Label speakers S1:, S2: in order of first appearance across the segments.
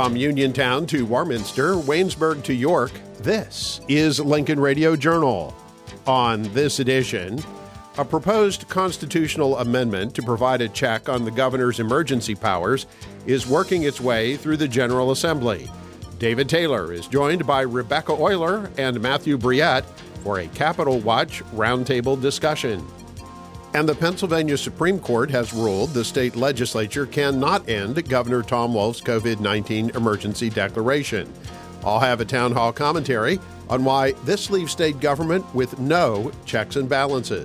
S1: From Uniontown to Warminster, Waynesburg to York, this is Lincoln Radio Journal. On this edition, a proposed constitutional amendment to provide a check on the governor's emergency powers is working its way through the General Assembly. David Taylor is joined by Rebecca Euler and Matthew Briette for a Capitol Watch roundtable discussion. And the Pennsylvania Supreme Court has ruled the state legislature cannot end Governor Tom Wolf's COVID-19 emergency declaration. I'll have a town hall commentary on why this leaves state government with no checks and balances.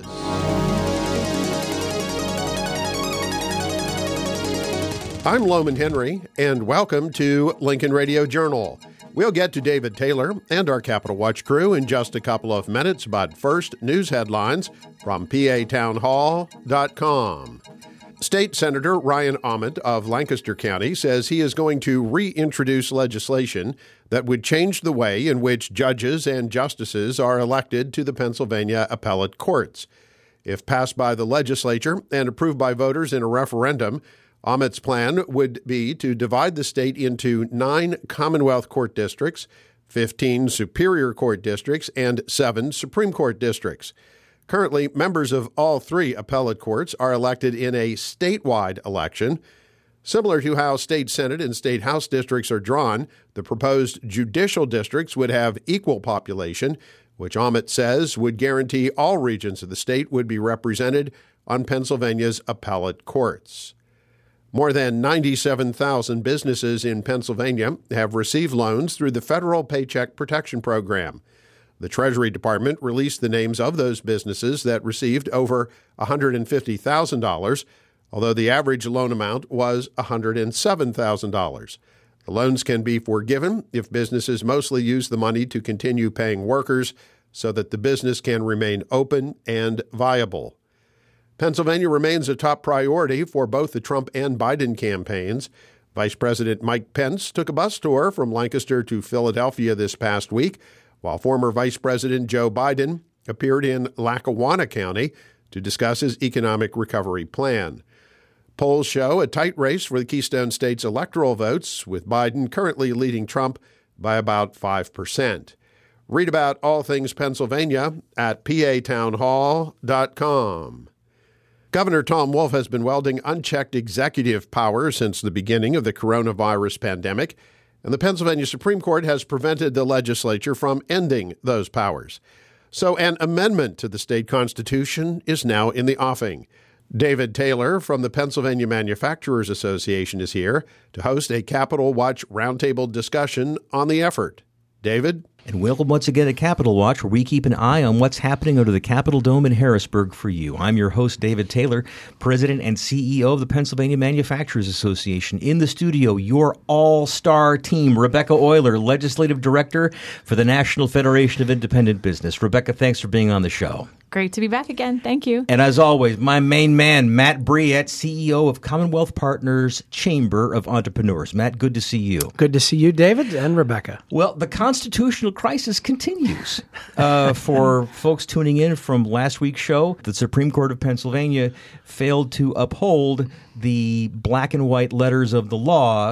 S1: I'm Loman Henry, and welcome to Lincoln Radio Journal. We'll get to David Taylor and our Capitol Watch crew in just a couple of minutes, but first, news headlines from PATownhall.com. State Senator Ryan Ahmed of Lancaster County says he is going to reintroduce legislation that would change the way in which judges and justices are elected to the Pennsylvania appellate courts. If passed by the legislature and approved by voters in a referendum, Ahmed's plan would be to divide the state into 9 Commonwealth Court districts, 15 Superior Court districts, and 7 Supreme Court districts. Currently, members of all 3 appellate courts are elected in a statewide election. Similar to how state Senate and state House districts are drawn, the proposed judicial districts would have equal population, which Ahmed says would guarantee all regions of the state would be represented on Pennsylvania's appellate courts. More than 97,000 businesses in Pennsylvania have received loans through the Federal Paycheck Protection Program. The Treasury Department released the names of those businesses that received over $150,000, although the average loan amount was $107,000. The loans can be forgiven if businesses mostly use the money to continue paying workers so that the business can remain open and viable. Pennsylvania remains a top priority for both the Trump and Biden campaigns. Vice President Mike Pence took a bus tour from Lancaster to Philadelphia this past week, while former Vice President Joe Biden appeared in Lackawanna County to discuss his economic recovery plan. Polls show a tight race for the Keystone State's electoral votes, with Biden currently leading Trump by about 5%. Read about all things Pennsylvania at PATownhall.com. Governor Tom Wolf has been wielding unchecked executive power since the beginning of the coronavirus pandemic, and the Pennsylvania Supreme Court has prevented the legislature from ending those powers. So an amendment to the state constitution is now in the offing. David Taylor from the Pennsylvania Manufacturers Association is here to host a Capitol Watch roundtable discussion on the effort. David?
S2: And welcome once again to Capitol Watch, where we keep an eye on what's happening under the Capitol Dome in Harrisburg for you. I'm your host, David Taylor, President and CEO of the Pennsylvania Manufacturers Association. In the studio, your all-star team, Rebecca Euler, Legislative Director for the National Federation of Independent Business. Rebecca, thanks for being on the show.
S3: Great to be back again. Thank you.
S2: And as always, my main man, Matt Briette, CEO of Commonwealth Partners Chamber of Entrepreneurs. Matt, good to see you.
S4: Good to see you, David, and Rebecca.
S2: Well, the constitutional crisis continues. For folks tuning in from last week's show, the Supreme Court of Pennsylvania failed to uphold the black and white letters of the law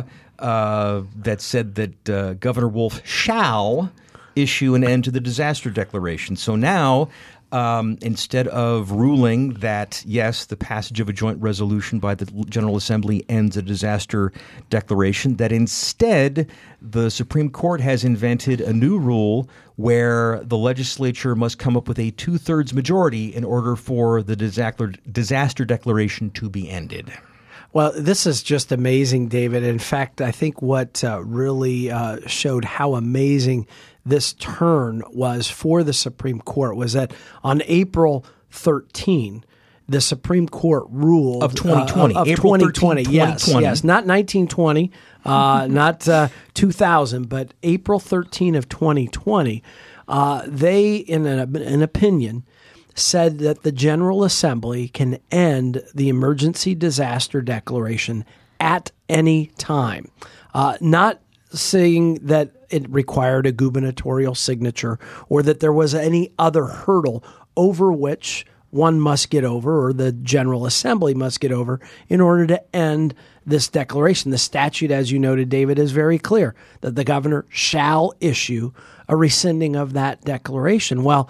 S2: that said that Governor Wolf shall issue an end to the disaster declaration. So now, instead of ruling that, yes, the passage of a joint resolution by the General Assembly ends a disaster declaration, that instead the Supreme Court has invented a new rule where the legislature must come up with a 2/3 majority in order for the disaster declaration to be ended.
S4: Well, this is just amazing, David. In fact, I think what really showed how amazing this turn was for the Supreme Court was that on April 13, the Supreme Court ruled
S2: of 2020,
S4: of
S2: April
S4: 2020,
S2: 13, 2020.
S4: yes, not 1920, not 2000, but April 13 of 2020. They, in an opinion, said that the General Assembly can end the emergency disaster declaration at any time, not saying that it required a gubernatorial signature or that there was any other hurdle over which one must get over, or the General Assembly must get over, in order to end this declaration. The statute, as you noted, David, is very clear that the governor shall issue a rescinding of that declaration. Well,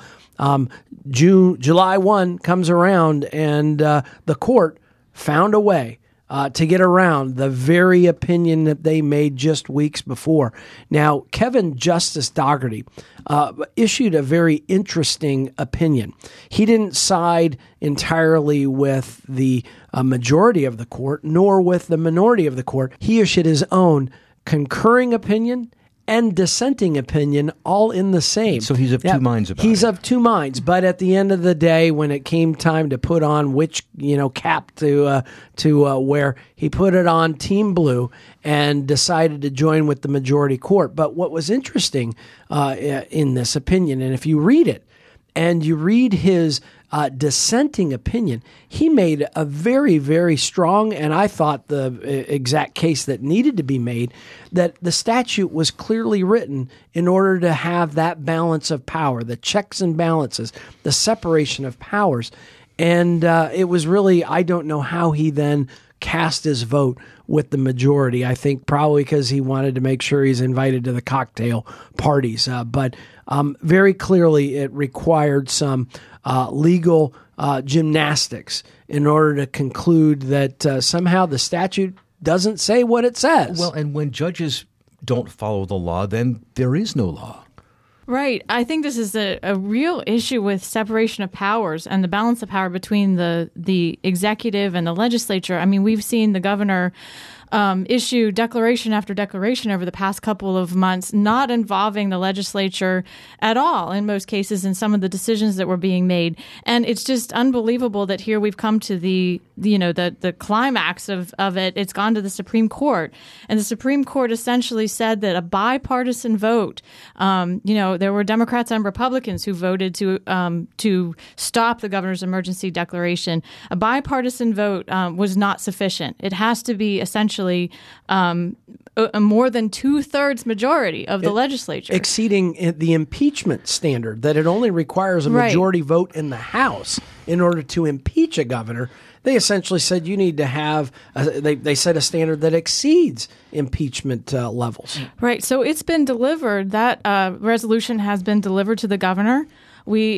S4: July 1 comes around, and the court found a way to get around the very opinion that they made just weeks before. Now, Kevin Justice Dougherty issued a very interesting opinion. He didn't side entirely with the majority of the court, nor with the minority of the court. He issued his own concurring opinion and dissenting opinion all in the same.
S2: So he's of two minds about it.
S4: He's of two minds, but at the end of the day, when it came time to put on which cap to wear, he put it on Team Blue and decided to join with the majority court. But what was interesting in this opinion, and if you read it, and you read his dissenting opinion, he made a very, very strong, and I thought the exact case that needed to be made, that the statute was clearly written in order to have that balance of power, the checks and balances, the separation of powers. And it was really, I don't know how he then cast his vote with the majority. I think probably because he wanted to make sure he's invited to the cocktail parties. But very clearly it required some legal gymnastics in order to conclude that somehow the statute doesn't say what it says.
S2: Well, and when judges don't follow the law, then there is no law.
S3: Right. I think this is a real issue with separation of powers and the balance of power between the executive and the legislature. I mean, we've seen the governor issue declaration after declaration over the past couple of months, not involving the legislature at all in most cases in some of the decisions that were being made. And it's just unbelievable that here we've come to the climax of it. It's gone to the Supreme Court. And the Supreme Court essentially said that a bipartisan vote, there were Democrats and Republicans who voted to stop the governor's emergency declaration. A bipartisan vote was not sufficient. It has to be essentially a more than 2/3 majority of the legislature.
S4: Exceeding the impeachment standard, that it only requires a majority vote in the House in order to impeach a governor. They essentially said you need to have, they set a standard that exceeds impeachment levels.
S3: Right. So it's been delivered. That resolution has been delivered to the governor. We,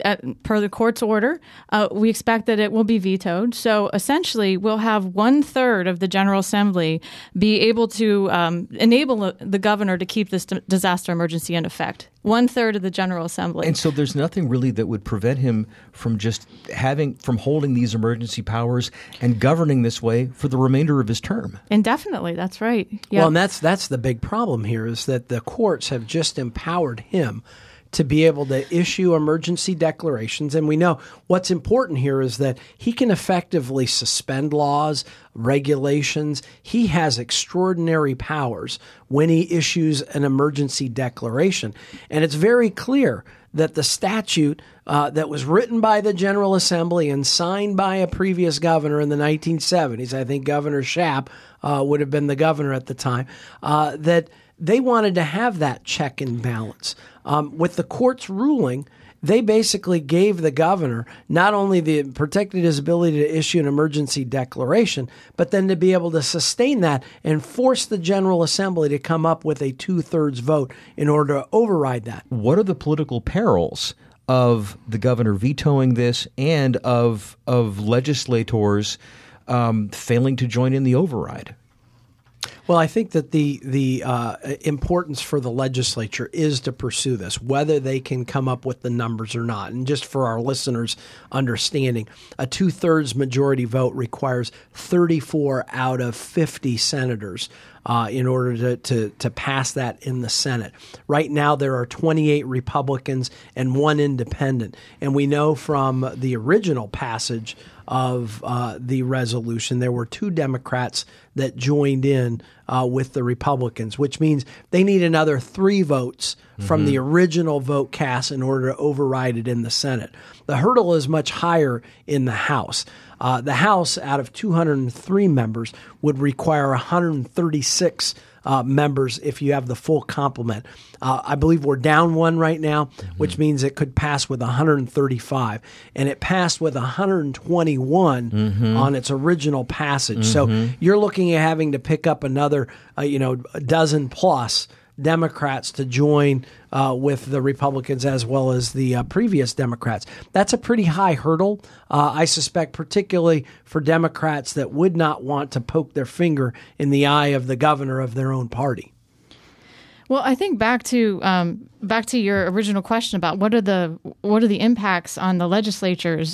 S3: per the court's order, we expect that it will be vetoed. So essentially, we'll have 1/3 of the General Assembly be able to enable the governor to keep this disaster emergency in effect. 1/3 of the General Assembly.
S2: And so there's nothing really that would prevent him from from holding these emergency powers and governing this way for the remainder of his term.
S3: Indefinitely, that's right. Yep.
S4: Well, and that's the big problem here, is that the courts have just empowered him to be able to issue emergency declarations. And we know what's important here is that he can effectively suspend laws, regulations. He has extraordinary powers when he issues an emergency declaration. And it's very clear that the statute that was written by the General Assembly and signed by a previous governor in the 1970s, I think Governor Schaap would have been the governor at the time, that they wanted to have that check and balance. With the court's ruling, they basically gave the governor not only protected his ability to issue an emergency declaration, but then to be able to sustain that and force the General Assembly to come up with a 2/3 vote in order to override that.
S2: What are the political perils of the governor vetoing this and of legislators failing to join in the override?
S4: Well, I think that the importance for the legislature is to pursue this, whether they can come up with the numbers or not. And just for our listeners' understanding, a 2/3 majority vote requires 34 out of 50 senators in order to pass that in the Senate. Right now, there are 28 Republicans and 1 independent. And we know from the original passage of the resolution, there were 2 Democrats that joined in with the Republicans, which means they need another 3 votes from the original vote cast in order to override it in the Senate. The hurdle is much higher in the House. The House, out of 203 members, would require 136 members if you have the full complement. I believe we're down one right now, which means it could pass with 135, and it passed with 121 on its original passage. So you're looking at having to pick up another, a dozen plus Democrats to join with the Republicans as well as the previous Democrats. That's a pretty high hurdle, I suspect, particularly for Democrats that would not want to poke their finger in the eye of the governor of their own party.
S3: Well, I think back to your original question about what are the impacts on the legislators,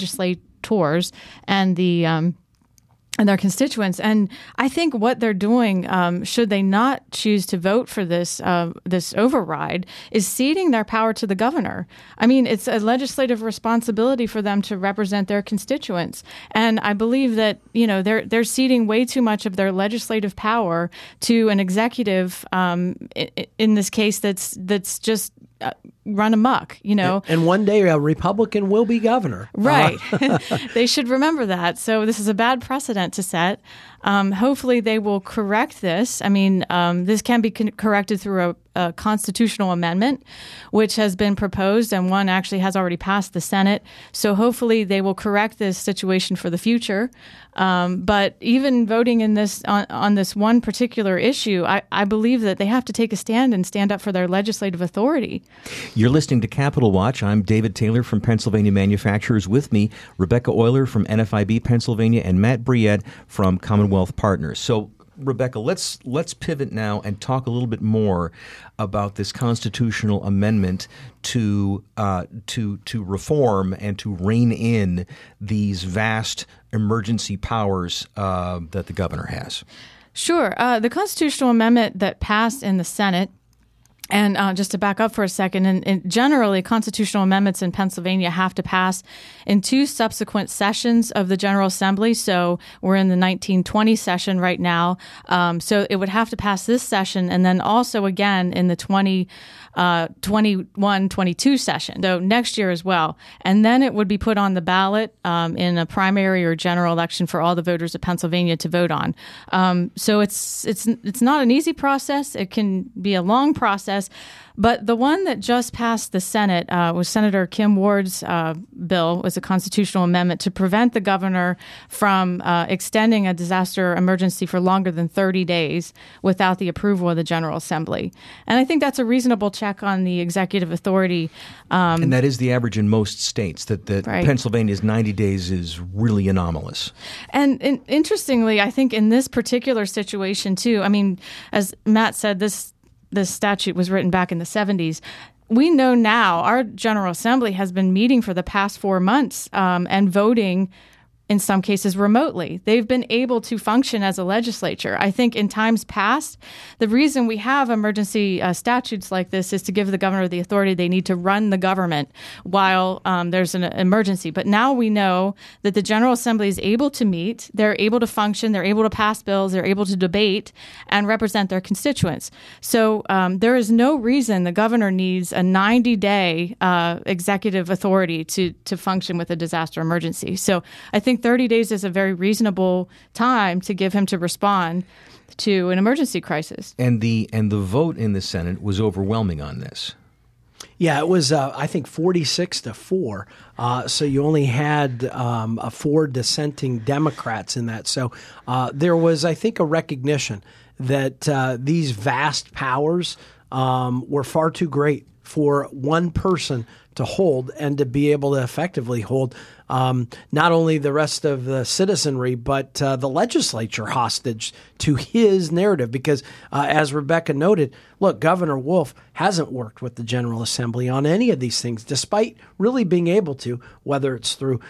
S3: and and their constituents. And I think what they're doing, should they not choose to vote for this override, is ceding their power to the governor. I mean, it's a legislative responsibility for them to represent their constituents. And I believe that, they're ceding way too much of their legislative power to an executive, in this case, that's just run amok,
S4: And one day a Republican will be governor.
S3: Right. They should remember that. So this is a bad precedent to set. Hopefully they will correct this. I mean, this can be corrected through a constitutional amendment, which has been proposed, and one actually has already passed the Senate. So hopefully they will correct this situation for the future. But even voting in this on this one particular issue, I believe that they have to take a stand and stand up for their legislative authority.
S2: You're listening to Capitol Watch. I'm David Taylor from Pennsylvania Manufacturers. With me, Rebecca Euler from NFIB Pennsylvania and Matt Briette from Commonwealth Partners. So, Rebecca, let's pivot now and talk a little bit more about this constitutional amendment to reform and to rein in these vast emergency powers that the governor has.
S3: Sure. The constitutional amendment that passed in the Senate, and just to back up for a second, and generally constitutional amendments in Pennsylvania have to pass in two subsequent sessions of the General Assembly. So we're in the 1920 session right now. So it would have to pass this session and then also again in the 21-22 session, so next year as well. And then it would be put on the ballot in a primary or general election for all the voters of Pennsylvania to vote on. So it's not an easy process. It can be a long process. But the one that just passed the Senate was Senator Kim Ward's bill, was a constitutional amendment to prevent the governor from extending a disaster emergency for longer than 30 days without the approval of the General Assembly. And I think that's a reasonable check on the executive authority.
S2: And that is the average in most states, that
S3: right.
S2: Pennsylvania's 90 days is really anomalous.
S3: And interestingly, I think in this particular situation, too, I mean, as Matt said, this statute was written back in the 70s. We know now our General Assembly has been meeting for the past 4 months and voting in some cases remotely. They've been able to function as a legislature. I think in times past, the reason we have emergency statutes like this is to give the governor the authority they need to run the government while there's an emergency. But now we know that the General Assembly is able to meet, they're able to function, they're able to pass bills, they're able to debate and represent their constituents. So there is no reason the governor needs a 90-day executive authority to function with a disaster emergency. So I think 30 days is a very reasonable time to give him to respond to an emergency crisis.
S2: And the vote in the Senate was overwhelming on this.
S4: Yeah, it was, I think, 46-4. So you only had 4 dissenting Democrats in that. So there was, I think, a recognition that these vast powers were far too great for one person to hold and to be able to effectively hold not only the rest of the citizenry, but the legislature hostage to his narrative. Because as Rebecca noted, look, Governor Wolf hasn't worked with the General Assembly on any of these things, despite really being able to, whether it's through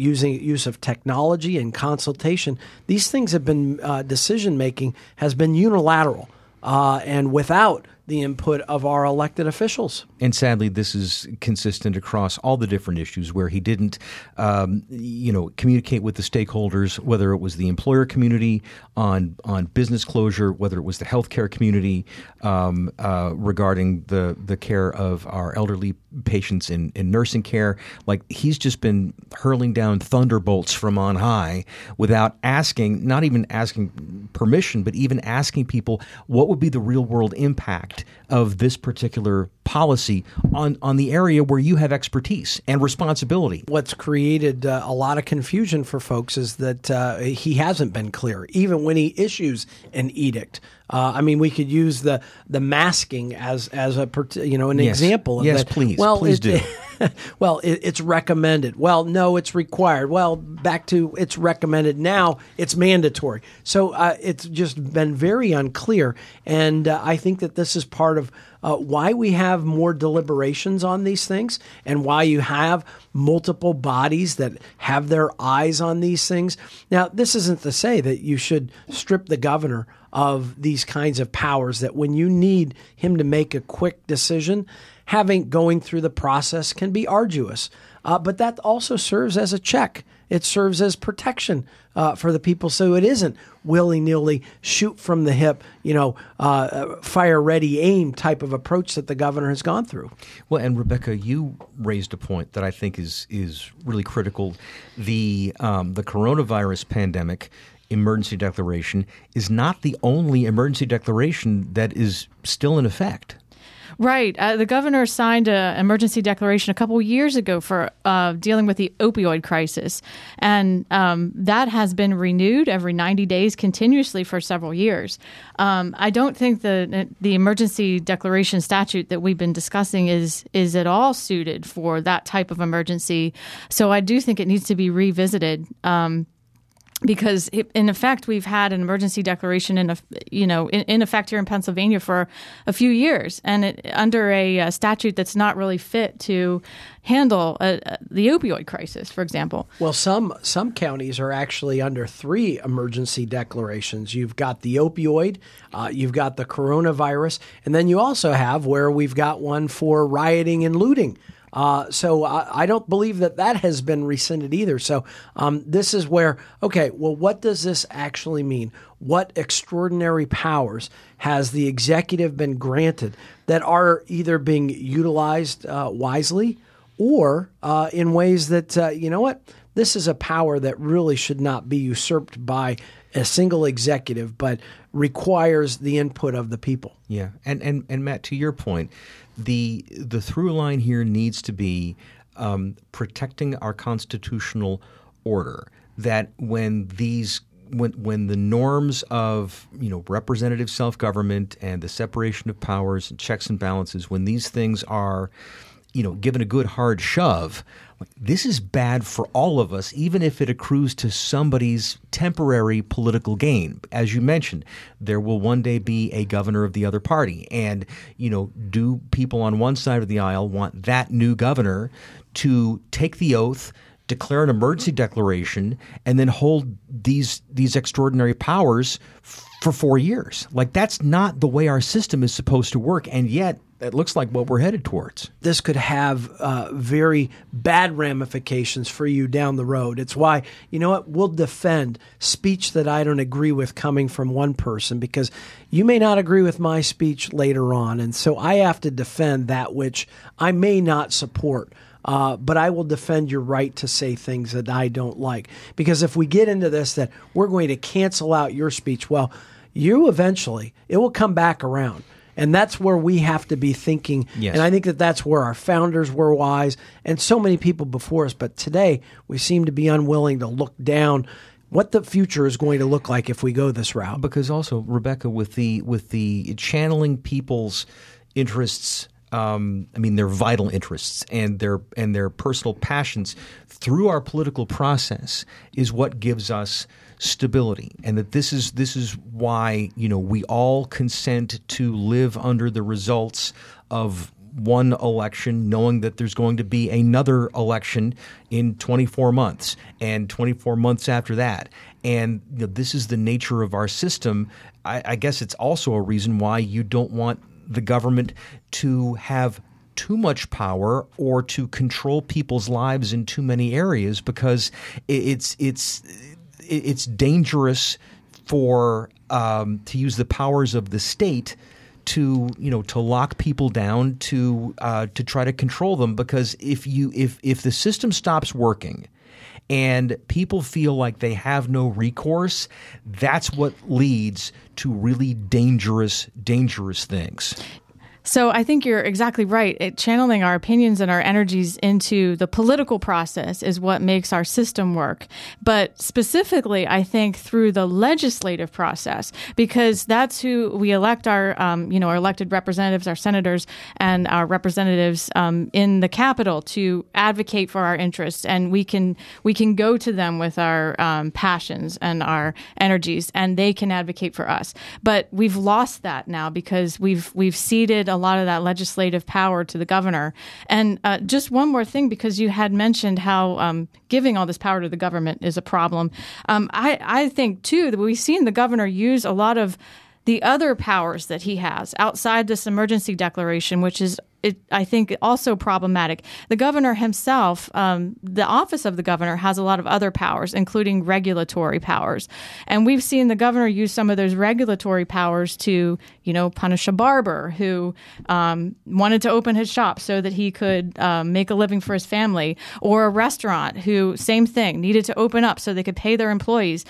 S4: use of technology and consultation. These things have been, decision-making has been unilateral and without the input of our elected officials.
S2: And sadly, this is consistent across all the different issues where he didn't, communicate with the stakeholders, whether it was the employer community on business closure, whether it was the healthcare community regarding the care of our elderly patients in nursing care. Like, he's just been hurling down thunderbolts from on high without asking, not even asking permission, but even asking people what would be the real world impact of this particular policy on the area where you have expertise and responsibility.
S4: What's created a lot of confusion for folks is that he hasn't been clear, even when he issues an edict. We could use the masking as an example of
S2: yes,
S4: that.
S2: Please,
S4: well,
S2: please do.
S4: Well, it's recommended. Well, no, it's required. Well, back to it's recommended. Now it's mandatory. So it's just been very unclear. And I think that this is part of why we have more deliberations on these things and why you have multiple bodies that have their eyes on these things. Now, this isn't to say that you should strip the governor of these kinds of powers, that when you need him to make a quick decision, going through the process can be arduous. But that also serves as a check. It serves as protection for the people, so it isn't willy-nilly shoot from the hip, fire ready aim type of approach that the governor has gone through.
S2: Well, and Rebecca, you raised a point that I think is really critical. The coronavirus pandemic emergency declaration is not the only emergency declaration that is still in effect.
S3: Right. The governor signed an emergency declaration a couple years ago for dealing with the opioid crisis. And that has been renewed every 90 days continuously for several years. I don't think the emergency declaration statute that we've been discussing is at all suited for that type of emergency. So I do think it needs to be revisited. Because in effect, we've had an emergency declaration in effect here in Pennsylvania for a few years, and under a statute that's not really fit to handle the opioid crisis, for example.
S4: Well, some counties are actually under 3 emergency declarations. You've got the opioid, you've got the coronavirus, and then you also have where we've got one for rioting and looting. So I don't believe that has been rescinded either. So this is where, okay, well, what does this actually mean? What extraordinary powers has the executive been granted that are either being utilized wisely or in ways that, this is a power that really should not be usurped by a single executive, but requires the input of the people.
S2: Yeah. And Matt, to your point, the through line here needs to be protecting our constitutional order, that when the norms of representative self-government and the separation of powers and checks and balances, when these things are given a good hard shove, this is bad for all of us, even if it accrues to somebody's temporary political gain. As you mentioned, there will one day be a governor of the other party. And, do people on one side of the aisle want that new governor to take the oath, declare an emergency declaration, and then hold these extraordinary powers for 4 years? Like, that's not the way our system is supposed to work. And yet, it looks like what we're headed towards.
S4: This could have very bad ramifications for you down the road. It's why, we'll defend speech that I don't agree with coming from one person, because you may not agree with my speech later on. And so I have to defend that which I may not support. But I will defend your right to say things that I don't like. Because if we get into this, that we're going to cancel out your speech, well, it will come back around. And that's where we have to be thinking.
S2: Yes.
S4: And I think that's where our founders were wise and so many people before us. But today we seem to be unwilling to look down what the future is going to look like if we go this route.
S2: Because also, Rebecca, with the channeling people's interests, their vital interests and their personal passions through our political process is what gives us stability, and that this is why we all consent to live under the results of one election, knowing that there's going to be another election in 24 months and 24 months after that. And this is the nature of our system. I guess it's also a reason why you don't want the government to have too much power or to control people's lives in too many areas, because it's dangerous for to use the powers of the state to lock people down, to try to control them. Because if the system stops working and people feel like they have no recourse, that's what leads to really dangerous things.
S3: So I think you're exactly right. Channeling our opinions and our energies into the political process is what makes our system work. But specifically, I think through the legislative process, because that's who we elect our elected representatives, our senators, and our representatives in the Capitol to advocate for our interests, and we can go to them with our passions and our energies, and they can advocate for us. But we've lost that now because we've ceded a lot of that legislative power to the governor. And just one more thing, because you had mentioned how giving all this power to the government is a problem. I think, too, that we've seen the governor use a lot of the other powers that he has outside this emergency declaration, which is, I think, also problematic. The governor himself, the office of the governor, has a lot of other powers, including regulatory powers. And we've seen the governor use some of those regulatory powers to, punish a barber who wanted to open his shop so that he could make a living for his family, or a restaurant who, same thing, needed to open up so they could pay their employees.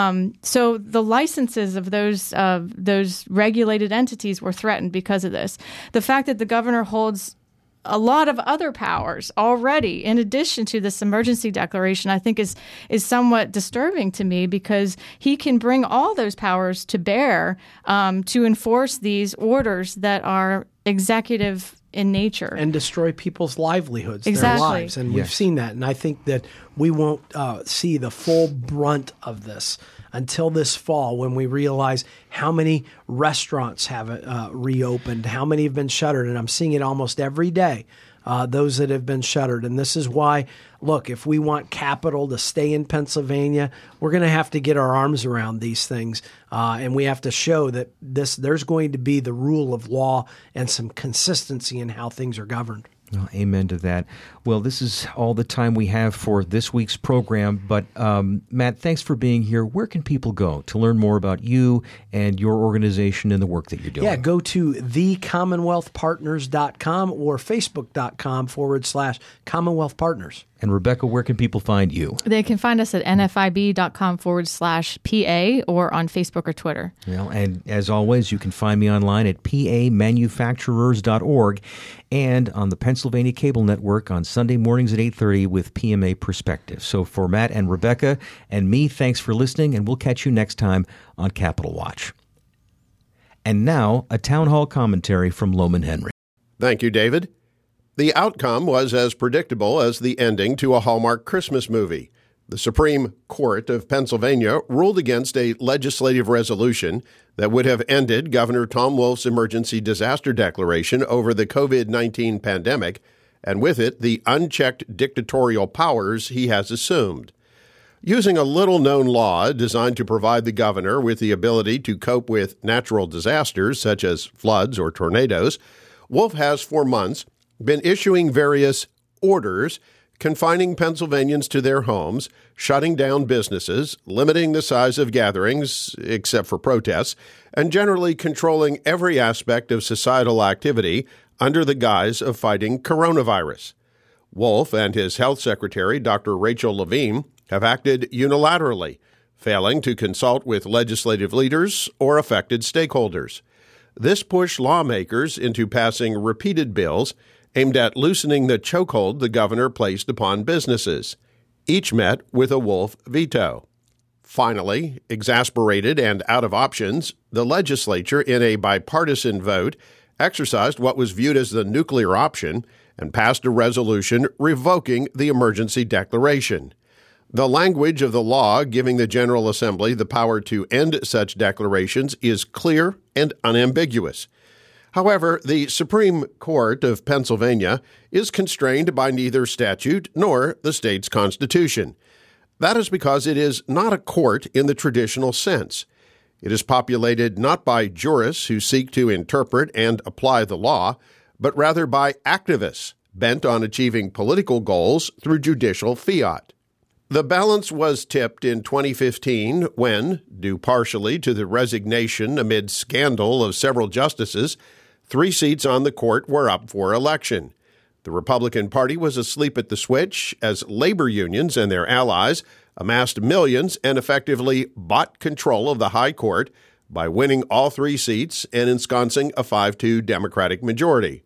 S3: So the licenses of those regulated entities were threatened because of this. The fact that the governor holds a lot of other powers already, in addition to this emergency declaration, I think is somewhat disturbing to me, because he can bring all those powers to bear to enforce these orders that are executive in nature
S4: and destroy people's livelihoods,
S3: exactly.
S4: Their lives. And we've seen that. And I think that we won't see the full brunt of this until this fall, when we realize how many restaurants have reopened, how many have been shuttered. And I'm seeing it almost every day, those that have been shuttered. And this is why, look, if we want capital to stay in Pennsylvania, we're going to have to get our arms around these things. And we have to show that there's going to be the rule of law and some consistency in how things are governed.
S2: Well, amen to that. Well, this is all the time we have for this week's program. But, Matt, thanks for being here. Where can people go to learn more about you and your organization and the work that you're doing?
S4: Yeah, go to thecommonwealthpartners.com or facebook.com/Commonwealth Partners.
S2: And Rebecca, where can people find you?
S3: They can find us at nfib.com/PA or on Facebook or Twitter.
S2: Well, and as always, you can find me online at pamanufacturers.org and on the Pennsylvania Cable Network on Sunday mornings at 8:30 with PMA Perspective. So for Matt and Rebecca and me, thanks for listening, and we'll catch you next time on Capitol Watch. And now, a town hall commentary from Lowman Henry.
S1: Thank you, David. The outcome was as predictable as the ending to a Hallmark Christmas movie. The Supreme Court of Pennsylvania ruled against a legislative resolution that would have ended Governor Tom Wolf's emergency disaster declaration over the COVID-19 pandemic, and with it, the unchecked dictatorial powers he has assumed. Using a little-known law designed to provide the governor with the ability to cope with natural disasters such as floods or tornadoes, Wolf has for months been issuing various orders confining Pennsylvanians to their homes, shutting down businesses, limiting the size of gatherings, except for protests, and generally controlling every aspect of societal activity under the guise of fighting coronavirus. Wolf and his health secretary, Dr. Rachel Levine, have acted unilaterally, failing to consult with legislative leaders or affected stakeholders. This pushed lawmakers into passing repeated bills aimed at loosening the chokehold the governor placed upon businesses. Each met with a Wolf veto. Finally, exasperated and out of options, the legislature, in a bipartisan vote, exercised what was viewed as the nuclear option and passed a resolution revoking the emergency declaration. The language of the law giving the General Assembly the power to end such declarations is clear and unambiguous. However, the Supreme Court of Pennsylvania is constrained by neither statute nor the state's constitution. That is because it is not a court in the traditional sense. It is populated not by jurists who seek to interpret and apply the law, but rather by activists bent on achieving political goals through judicial fiat. The balance was tipped in 2015 when, due partially to the resignation amid scandal of several justices, 3 seats on the court were up for election. The Republican Party was asleep at the switch as labor unions and their allies amassed millions and effectively bought control of the high court by winning all 3 seats and ensconcing a 5-2 Democratic majority.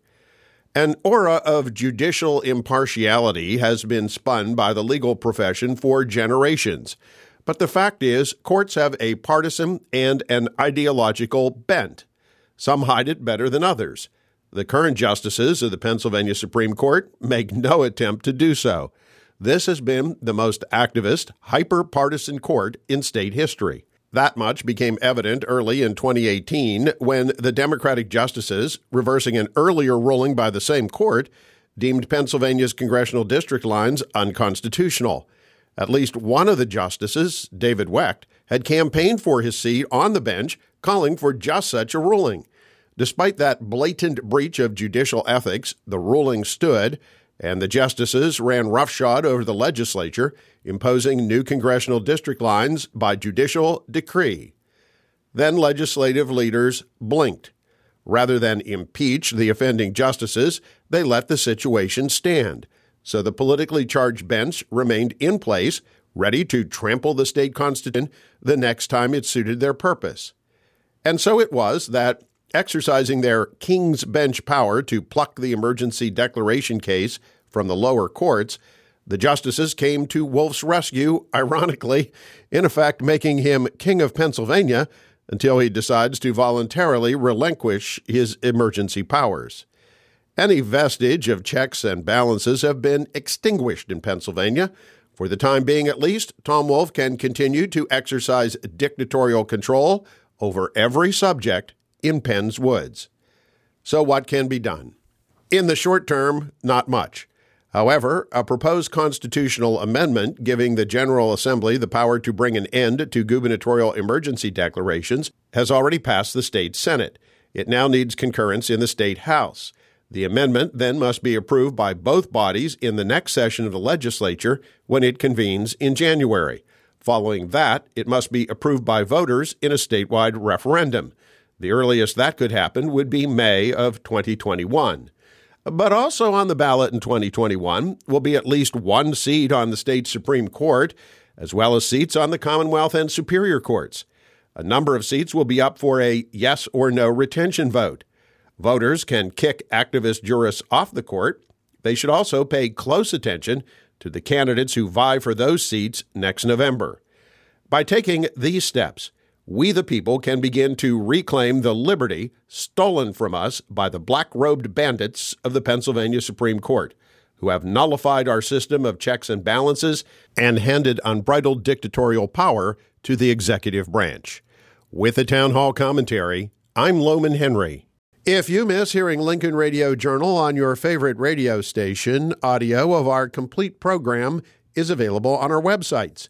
S1: An aura of judicial impartiality has been spun by the legal profession for generations. But the fact is, courts have a partisan and an ideological bent. Some hide it better than others. The current justices of the Pennsylvania Supreme Court make no attempt to do so. This has been the most activist, hyper-partisan court in state history. That much became evident early in 2018 when the Democratic justices, reversing an earlier ruling by the same court, deemed Pennsylvania's congressional district lines unconstitutional. At least one of the justices, David Wecht, had campaigned for his seat on the bench, calling for just such a ruling. Despite that blatant breach of judicial ethics, the ruling stood, and the justices ran roughshod over the legislature, imposing new congressional district lines by judicial decree. Then legislative leaders blinked. Rather than impeach the offending justices, they let the situation stand. So the politically charged bench remained in place, ready to trample the state constitution the next time it suited their purpose. And so it was that, exercising their king's bench power to pluck the emergency declaration case from the lower courts, the justices came to Wolf's rescue, ironically, in effect making him King of Pennsylvania until he decides to voluntarily relinquish his emergency powers. Any vestige of checks and balances have been extinguished in Pennsylvania. For the time being, at least, Tom Wolf can continue to exercise dictatorial control over every subject in Penn's woods. So what can be done? In the short term, not much. However, a proposed constitutional amendment giving the General Assembly the power to bring an end to gubernatorial emergency declarations has already passed the state Senate. It now needs concurrence in the state House. The amendment then must be approved by both bodies in the next session of the legislature when it convenes in January. Following that, it must be approved by voters in a statewide referendum. The earliest that could happen would be May of 2021. But also on the ballot in 2021 will be at least 1 seat on the state Supreme Court, as well as seats on the Commonwealth and Superior Courts. A number of seats will be up for a yes or no retention vote. Voters can kick activist jurists off the court. They should also pay close attention to the candidates who vie for those seats next November. By taking these steps, we the people can begin to reclaim the liberty stolen from us by the black-robed bandits of the Pennsylvania Supreme Court, who have nullified our system of checks and balances and handed unbridled dictatorial power to the executive branch. With the Town Hall Commentary, I'm Loman Henry. If you miss hearing Lincoln Radio Journal on your favorite radio station, audio of our complete program is available on our websites,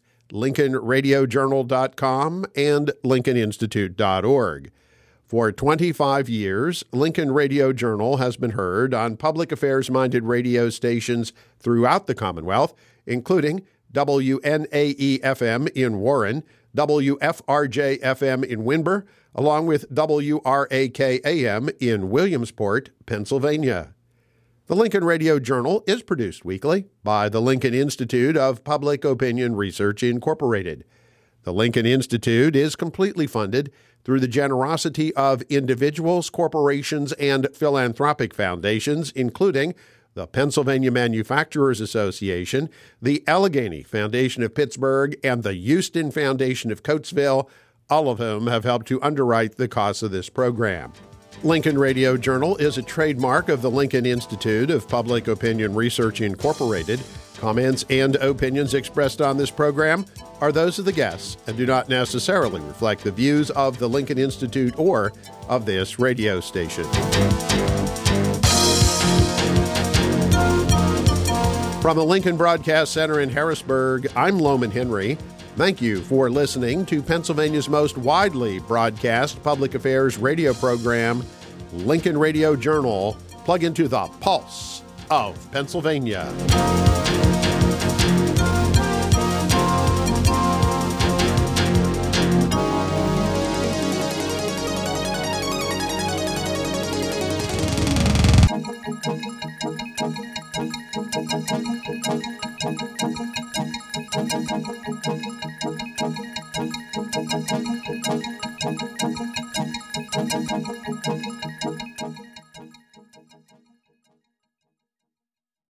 S1: LincolnRadioJournal.com and LincolnInstitute.org. For 25 years, Lincoln Radio Journal has been heard on public affairs-minded radio stations throughout the Commonwealth, including WNAE-FM in Warren, WFRJ-FM in Windber, along with WRAK-AM in Williamsport, Pennsylvania. The Lincoln Radio Journal is produced weekly by the Lincoln Institute of Public Opinion Research, Incorporated. The Lincoln Institute is completely funded through the generosity of individuals, corporations, and philanthropic foundations, including the Pennsylvania Manufacturers Association, the Allegheny Foundation of Pittsburgh, and the Houston Foundation of Coatesville, all of whom have helped to underwrite the costs of this program. Lincoln Radio Journal is a trademark of the Lincoln Institute of Public Opinion Research, Incorporated. Comments and opinions expressed on this program are those of the guests and do not necessarily reflect the views of the Lincoln Institute or of this radio station. From the Lincoln Broadcast Center in Harrisburg, I'm Loman Henry. Thank you for listening to Pennsylvania's most widely broadcast public affairs radio program, Lincoln Radio Journal. Plug into the pulse of Pennsylvania.